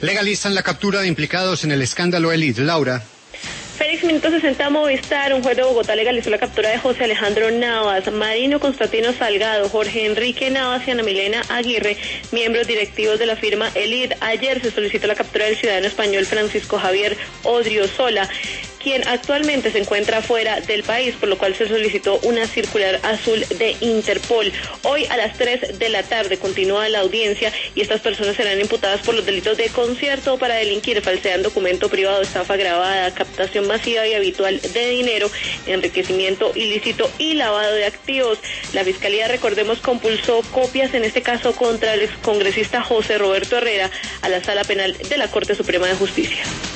Legalizan la captura de implicados en el escándalo Elite. Laura. Félix, minuto 60, Movistar. Un juez de Bogotá legalizó la captura de José Alejandro Navas, Marino Constantino Salgado, Jorge Enrique Navas y Ana Milena Aguirre, miembros directivos de la firma Elite. Ayer se solicitó la captura del ciudadano español Francisco Javier Odriozola, quien actualmente se encuentra fuera del país, por lo cual se solicitó una circular azul de Interpol. Hoy a las 3 de la tarde continúa la audiencia y estas personas serán imputadas por los delitos de concierto para delinquir, falsedad en documento privado, estafa agravada, captación masiva y habitual de dinero, enriquecimiento ilícito y lavado de activos. La Fiscalía, recordemos, compulsó copias en este caso contra el excongresista José Roberto Herrera a la Sala Penal de la Corte Suprema de Justicia.